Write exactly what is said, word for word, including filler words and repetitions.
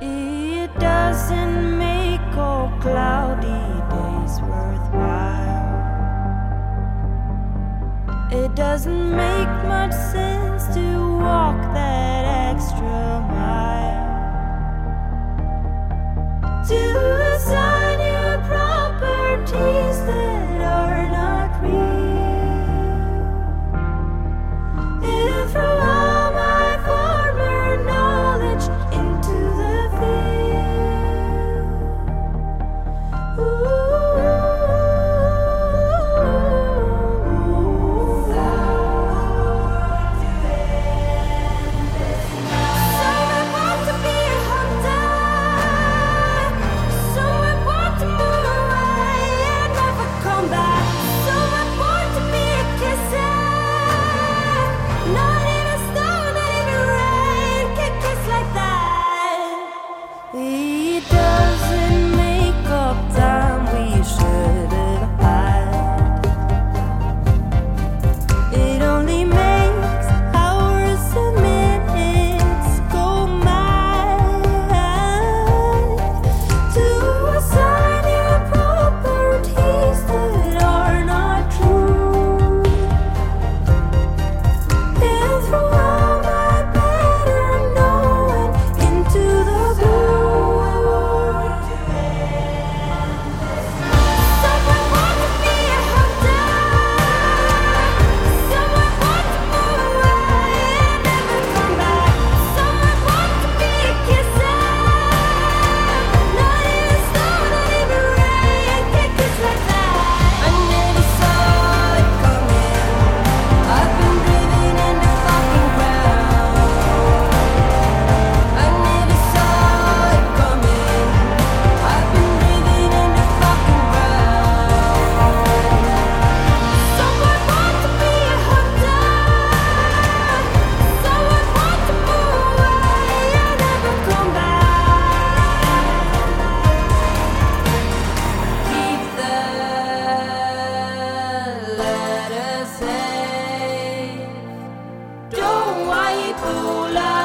It doesn't make all cloudy days worthwhile. It doesn't make much sense to walk that extra mile to assign you properties that are not real. And throw all my former knowledge into the field. Ooh. It doesn't make up time we should have had. It only makes hours and minutes go mad to assign you properties that are not true. And throw all my better knowing into the blue. Don't wipe all